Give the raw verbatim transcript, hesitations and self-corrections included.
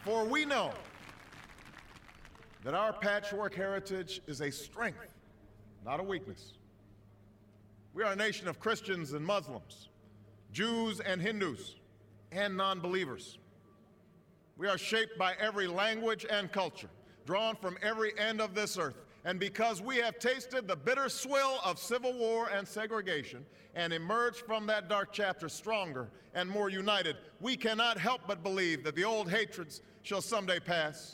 For we know that our patchwork heritage is a strength, not a weakness. We are a nation of Christians and Muslims, Jews and Hindus, and non-believers. We are shaped by every language and culture, drawn from every end of this earth. And because we have tasted the bitter swill of civil war and segregation and emerged from that dark chapter stronger and more united, we cannot help but believe that the old hatreds shall someday pass